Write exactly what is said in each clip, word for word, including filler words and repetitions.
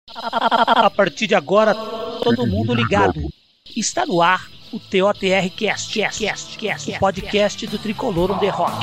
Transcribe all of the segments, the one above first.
A partir de agora, todo mundo ligado. Está no ar o T O T R Cast, Cast, Cast, o podcast do Tricolor on the Rock.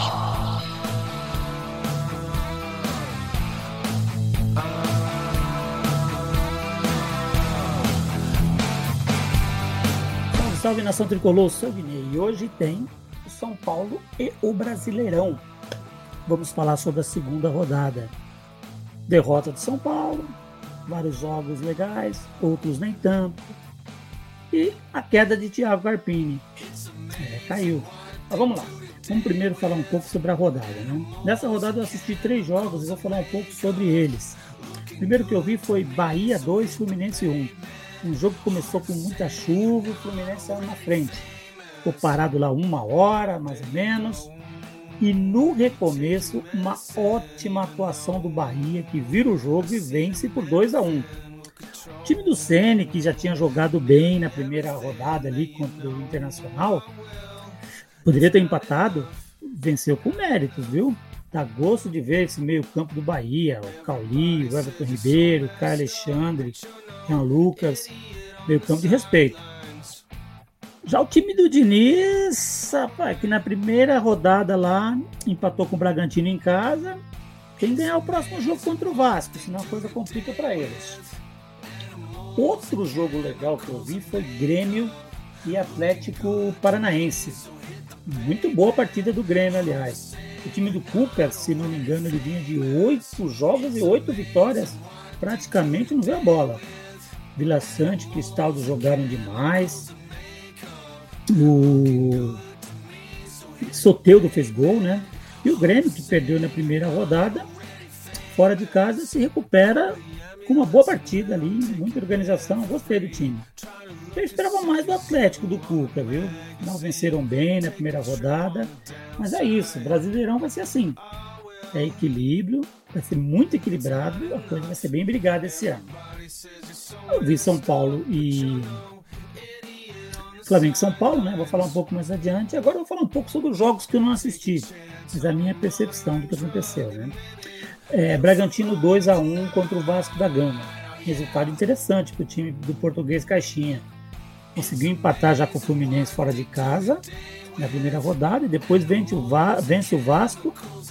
Salve, salve nação Tricolor, sou o Guinei e hoje tem o São Paulo e o Brasileirão. Vamos falar sobre a segunda rodada. Derrota do São Paulo, vários jogos legais, outros nem tanto. E a queda de Thiago Carpini. É, caiu. Mas vamos lá. Vamos primeiro falar um pouco sobre a rodada, né? Nessa rodada eu assisti três jogos e vou falar um pouco sobre eles. O primeiro que eu vi foi Bahia dois, Fluminense um. Um jogo que começou com muita chuva, o Fluminense saiu na frente. Ficou parado lá uma hora, mais ou menos. E no recomeço, uma ótima atuação do Bahia, que vira o jogo e vence por dois a um. O time do Ceni, que já tinha jogado bem na primeira rodada ali contra o Internacional, poderia ter empatado, venceu com mérito, viu? Dá gosto de ver esse meio campo do Bahia, o Cauli, o Everton Ribeiro, o Caio Alexandre, o Jean Lucas, meio campo de respeito. Já o time do Diniz, rapaz, que na primeira rodada lá empatou com o Bragantino em casa, tem que ganhar o próximo jogo contra o Vasco, senão a coisa complica para eles. Outro jogo legal que eu vi foi Grêmio e Atlético Paranaense. Muito boa partida do Grêmio, aliás. O time do Cuca, se não me engano, ele vinha de oito jogos e oito vitórias, praticamente não viu a bola. Vila Sante e Cristaldo jogaram demais. O Soteldo fez gol, né? E o Grêmio, que perdeu na primeira rodada, fora de casa, se recupera com uma boa partida ali, muita organização. Gostei do time. Eu esperava mais do Atlético do Cuca, viu? Não venceram bem na primeira rodada, mas é isso. O Brasileirão vai ser assim. É equilíbrio, vai ser muito equilibrado, a coisa vai ser bem brigada esse ano. Eu vi São Paulo e Flamengo e São Paulo, né? Vou falar um pouco mais adiante. Agora eu vou falar um pouco sobre os jogos que eu não assisti, mas a minha percepção do que aconteceu, né? É, Bragantino dois a um contra o Vasco da Gama. Resultado interessante para o time do Português Caixinha. Conseguiu empatar já com o Fluminense fora de casa na primeira rodada e depois vence o, Va- vence o Vasco.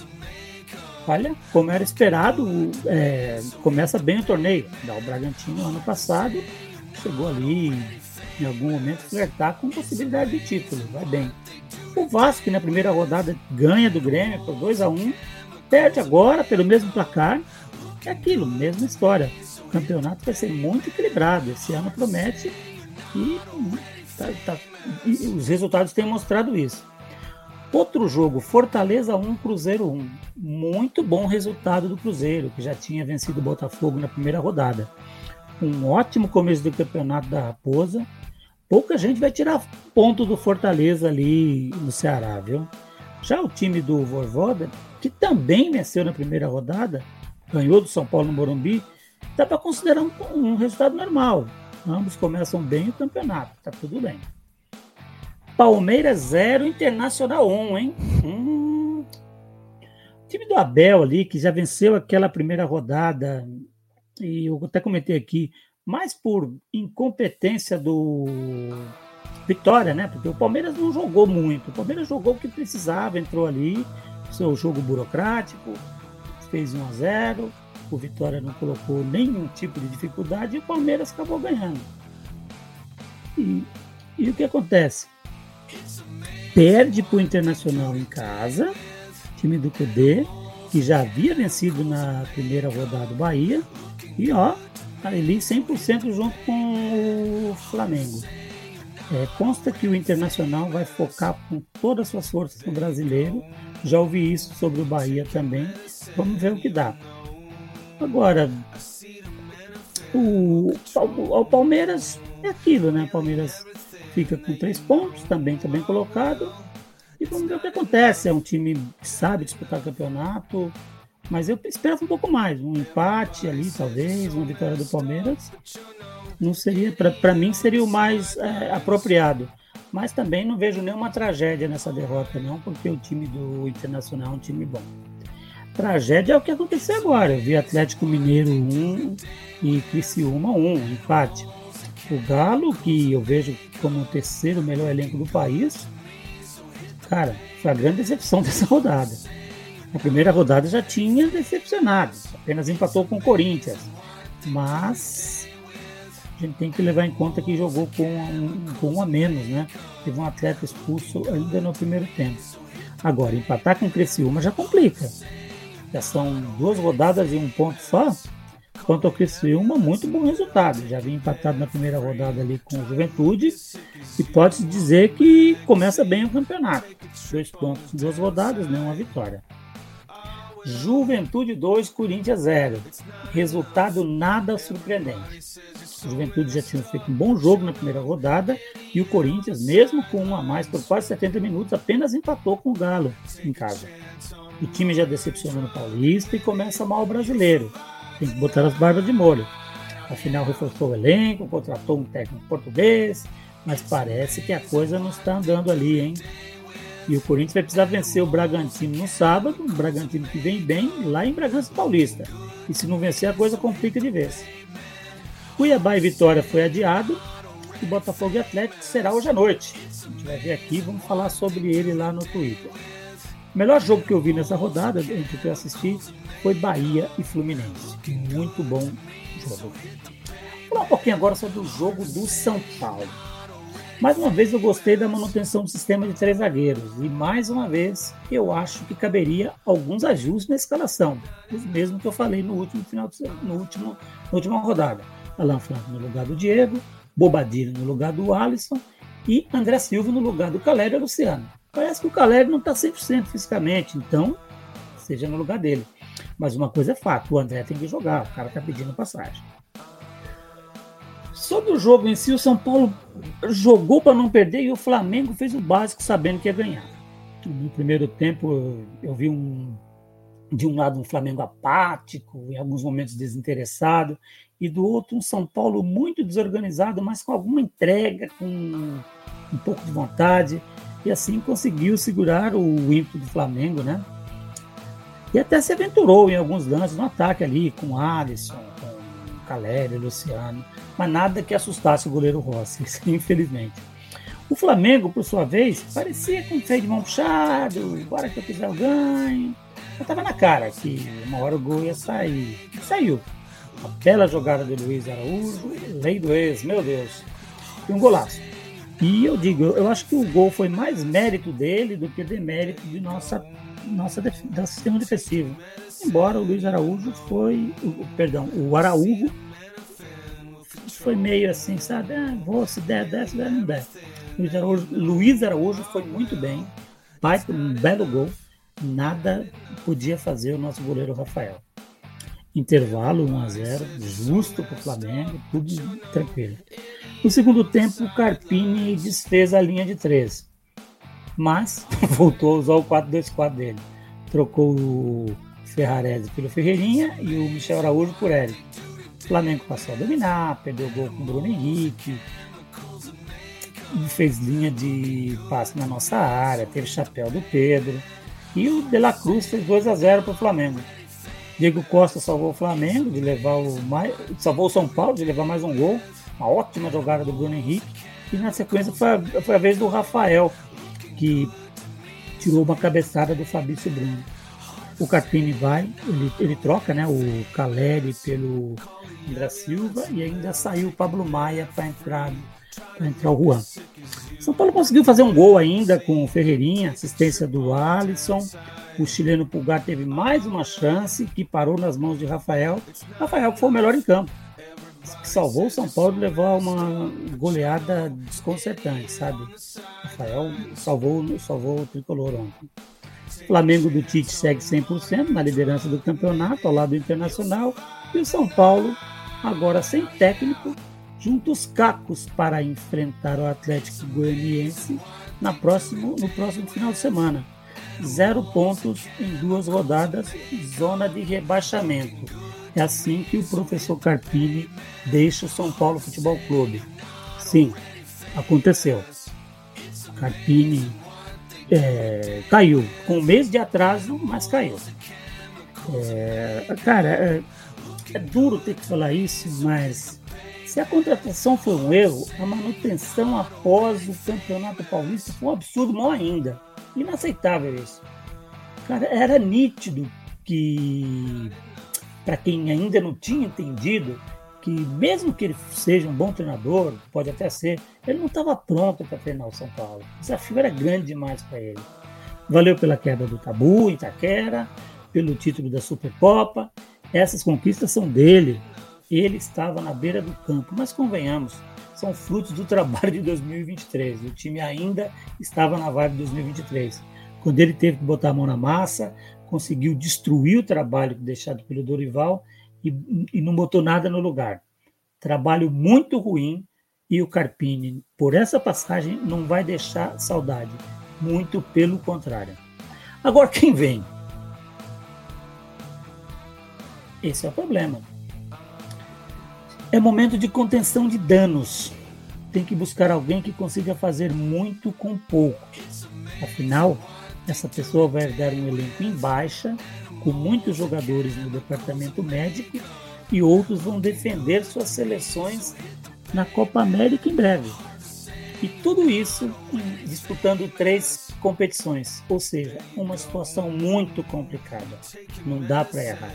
Olha, como era esperado, é, começa bem o torneio. O Bragantino ano passado chegou ali em algum momento flertar com possibilidade de título, vai bem. O Vasco, na primeira rodada, ganha do Grêmio por dois a um, perde agora pelo mesmo placar. É aquilo, mesma história. O campeonato vai ser muito equilibrado. Esse ano promete e, tá, tá, e os resultados têm mostrado isso. Outro jogo, Fortaleza um, Cruzeiro um. Muito bom resultado do Cruzeiro, que já tinha vencido o Botafogo na primeira rodada. Um ótimo começo do campeonato da Raposa. Pouca gente vai tirar ponto do Fortaleza ali no Ceará, viu? Já o time do Vojvoda, que também venceu na primeira rodada, ganhou do São Paulo no Morumbi, dá para considerar um, um resultado normal. Ambos começam bem o campeonato, tá tudo bem. Palmeiras zero, Internacional um, hein? Hum. O time do Abel ali, que já venceu aquela primeira rodada, e eu até comentei aqui, mais por incompetência do Vitória, né? Porque o Palmeiras não jogou muito. O Palmeiras jogou o que precisava, entrou ali, seu jogo burocrático, fez um a zero, o Vitória não colocou nenhum tipo de dificuldade e o Palmeiras acabou ganhando. E, e o que acontece? Perde para o Internacional em casa, time do Cudê, que já havia vencido na primeira rodada do Bahia, e ó, ali cem por cento junto com o Flamengo. É, consta que o Internacional vai focar com todas as suas forças no Brasileiro. Já ouvi isso sobre o Bahia também. Vamos ver o que dá. Agora, o, o, o Palmeiras é aquilo, né? O Palmeiras fica com três pontos, também está bem colocado. E vamos ver o que acontece. É um time que sabe disputar campeonato, mas eu esperava um pouco mais. Um empate ali, talvez, uma vitória do Palmeiras. Não seria, para mim, seria o mais é, apropriado. Mas também não vejo nenhuma tragédia nessa derrota, não, porque o time do Internacional é um time bom. tragédia é o que aconteceu agora. Eu vi Atlético Mineiro um e Criciúma um, empate. O Galo, que eu vejo como o terceiro melhor elenco do país, cara, foi a grande decepção dessa rodada. Na primeira rodada já tinha decepcionado, apenas empatou com o Corinthians. Mas a gente tem que levar em conta que jogou com um, com um a menos, né? Teve um atleta expulso ainda no primeiro tempo. Agora, empatar com o Criciúma já complica. Já são duas rodadas e um ponto só. Quanto ao Criciúma, muito bom resultado. Já vinha empatado na primeira rodada ali com o Juventude e pode-se dizer que começa bem o campeonato. Dois pontos em duas rodadas, nenhuma vitória. Juventude dois, Corinthians zero. Resultado nada surpreendente. O Juventude já tinha feito um bom jogo na primeira rodada e o Corinthians, mesmo com um a mais por quase setenta minutos, apenas empatou com o Galo em casa. O time já decepcionou no Paulista e começa mal o brasileiro. Tem que botar as barbas de molho. Afinal, reforçou o elenco, contratou um técnico português, mas parece que a coisa não está andando ali, hein? E o Corinthians vai precisar vencer o Bragantino no sábado, um Bragantino que vem bem lá em Bragança Paulista. E se não vencer, a coisa complica de vez. Cuiabá e Vitória foi adiado e Botafogo e Atlético será hoje à noite. A gente vai ver aqui, vamos falar sobre ele lá no Twitter. O melhor jogo que eu vi nessa rodada, entre que eu assisti, foi Bahia e Fluminense. Muito bom jogo. Vou falar um pouquinho agora sobre o jogo do São Paulo. Mais uma vez eu gostei da manutenção do sistema de três zagueiros. E mais uma vez eu acho que caberia alguns ajustes na escalação. Os mesmos que eu falei no último final de, no último, na última rodada. Alan Franco no lugar do Diego, Bobadilha no lugar do Alisson e André Silva no lugar do Calério e Luciano. Parece que o Calério não está cem por cento fisicamente, então seja no lugar dele. Mas uma coisa é fato, o André tem que jogar, o cara está pedindo passagem. Sobre o jogo em si, o São Paulo jogou para não perder e o Flamengo fez o básico sabendo que ia ganhar. No primeiro tempo eu vi um, de um lado um Flamengo apático, em alguns momentos desinteressado, e do outro um São Paulo muito desorganizado, mas com alguma entrega, com um pouco de vontade, e assim conseguiu segurar o ímpeto do Flamengo, né? E até se aventurou em alguns lances no ataque ali, com Alisson, com Calério, Luciano, mas nada que assustasse o goleiro Rossi, infelizmente. O Flamengo, por sua vez, parecia com freio de mão puxado, agora que eu quiser eu ganho. Eu estava na cara que uma hora o gol ia sair. E saiu. A bela jogada de Luiz Araújo, lei do ex, meu Deus. E um golaço. E eu digo, eu acho que o gol foi mais mérito dele do que demérito de nossa, nossa def, do sistema defensivo. Embora o Luiz Araújo foi, o, perdão, o Araújo foi meio assim, sabe? Ah, vou, se der, der, se der, não der. Luiz Araújo, Luiz Araújo foi muito bem, pai, um belo gol, nada podia fazer o nosso goleiro Rafael. Intervalo um a zero, justo para o Flamengo, tudo tranquilo. No segundo tempo, o Carpini desfez a linha de três, mas voltou a usar o quatro dois quatro dele. Trocou o Ferrarese pelo Ferreirinha e o Michel Araújo por Eric. O Flamengo passou a dominar, perdeu o gol com o Bruno Henrique, fez linha de passe na nossa área, teve chapéu do Pedro, e o De La Cruz fez dois a zero para o Flamengo. Diego Costa salvou o Flamengo de levar o mais, salvou o São Paulo de levar mais um gol, uma ótima jogada do Bruno Henrique, e na sequência foi a, foi a vez do Rafael, que tirou uma cabeçada do Fabrício Bruno. O Carpini vai, ele, ele troca, né, o Caleri pelo André Silva e ainda saiu o Pablo Maia para entrar, para entrar o Juan. São Paulo conseguiu fazer um gol ainda com o Ferreirinha, assistência do Alisson. O chileno Pulgar teve mais uma chance que parou nas mãos de Rafael. Rafael foi o melhor em campo, que salvou o São Paulo de levar uma goleada desconcertante, sabe? Rafael salvou, salvou o tricolor ontem. O Flamengo do Tite segue cem por cento na liderança do campeonato, ao lado do Internacional, e o São Paulo, agora sem técnico, junta os cacos para enfrentar o Atlético Goianiense na próximo, no próximo final de semana. Zero pontos em duas rodadas, zona de rebaixamento. É assim que o professor Carpini deixa o São Paulo Futebol Clube. Sim, aconteceu. Carpini é, caiu, com um mês de atraso, mas caiu. É, cara, é, é duro ter que falar isso, mas se a contratação foi um erro, a manutenção após o Campeonato Paulista foi um absurdo maior ainda. Inaceitável isso. Cara, era nítido que, para quem ainda não tinha entendido, que mesmo que ele seja um bom treinador, pode até ser, ele não estava pronto para treinar o São Paulo. O desafio era grande demais para ele. Valeu pela quebra do tabu em Itaquera, pelo título da Supercopa. Essas conquistas são dele. Ele estava na beira do campo, mas convenhamos, são frutos do trabalho de dois mil e vinte e três. O time ainda estava na vibe de dois mil e vinte e três. Quando ele teve que botar a mão na massa, conseguiu destruir o trabalho deixado pelo Dorival e, e não botou nada no lugar. Trabalho muito ruim e o Carpini, por essa passagem, não vai deixar saudade. Muito pelo contrário. Agora, quem vem? Esse é o problema. É momento de contenção de danos. Tem que buscar alguém que consiga fazer muito com pouco. Afinal, essa pessoa vai herdar um elenco em baixa, com muitos jogadores no departamento médico, e outros vão defender suas seleções na Copa América em breve. E tudo isso disputando três competições, ou seja, uma situação muito complicada. Não dá para errar.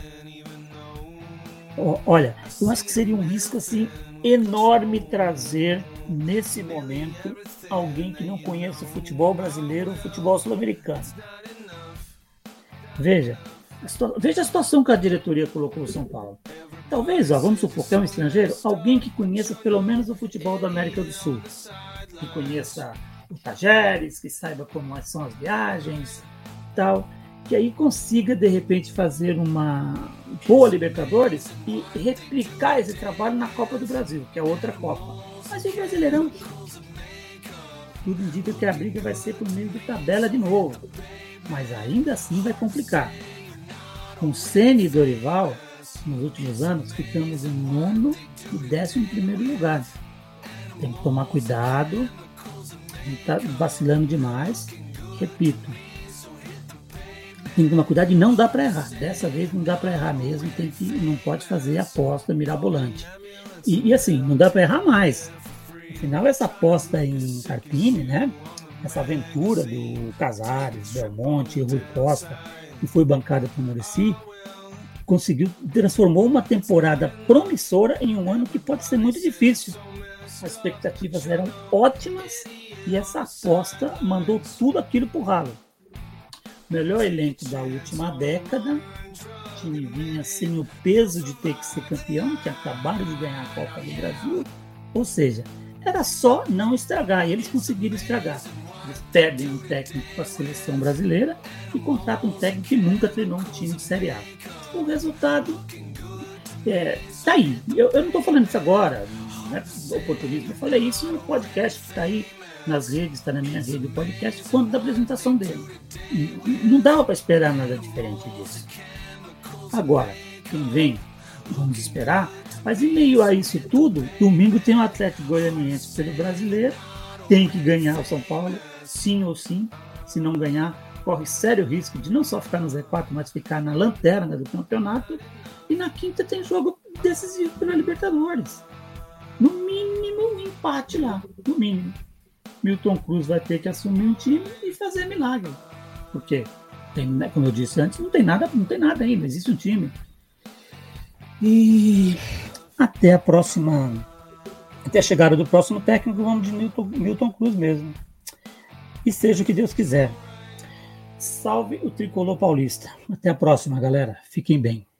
Olha, eu acho que seria um risco assim enorme trazer nesse momento alguém que não conheça o futebol brasileiro ou o futebol sul-americano. Veja, a situa- veja a situação que a diretoria colocou o São Paulo. Talvez, ó, vamos supor que é um estrangeiro, alguém que conheça pelo menos o futebol da América do Sul, que conheça o Tajeres, que saiba como são as viagens, tal, que aí consiga de repente fazer uma boa Libertadores e replicar esse trabalho na Copa do Brasil, que é outra Copa. Mas e o Brasileirão? Tudo indica que a briga vai ser por meio de tabela de novo, mas ainda assim vai complicar. Com Ceni e Dorival, nos últimos anos, ficamos em nono e décimo primeiro lugar. Tem que tomar cuidado, a gente está vacilando demais. Repito, tem que tomar cuidado e não dá para errar. Dessa vez não dá para errar mesmo, tem que, não pode fazer aposta mirabolante. E, e assim, não dá para errar mais. Afinal, essa aposta em Carpini, né? Essa aventura do Casares, Belmonte e Rui Costa, que foi bancada por Muricy, conseguiu, transformou uma temporada promissora em um ano que pode ser muito difícil. As expectativas eram ótimas e essa aposta mandou tudo aquilo pro ralo. Melhor elenco da última década, o time vinha sem o peso de ter que ser campeão, que acabaram de ganhar a Copa do Brasil, ou seja, era só não estragar, e eles conseguiram estragar. Eles perdem um técnico para a seleção brasileira e contratam um técnico que nunca treinou um time de Série A. O resultado é, tá aí. Eu, eu não estou falando isso agora, não é oportunismo, eu falei isso no podcast que está aí nas redes, está na minha rede, o podcast, quando da apresentação dele. Não dava para esperar nada diferente disso. Agora, quem vem, vamos esperar, mas em meio a isso tudo, domingo tem o Atlético Goianiense pelo Brasileiro, tem que ganhar o São Paulo, sim ou sim. Se não ganhar, corre sério risco de não só ficar no Z quatro, mas ficar na lanterna do campeonato. E na quinta tem jogo decisivo pela Libertadores. No mínimo um empate lá, no mínimo. Milton Cruz vai ter que assumir um time e fazer milagre. Porque, tem, como eu disse antes, não tem nada, não tem nada ainda, existe um time. E até a próxima, até a chegada do próximo técnico, vamos de Milton, Milton Cruz mesmo. E seja o que Deus quiser. Salve o tricolor paulista. Até a próxima, galera. Fiquem bem.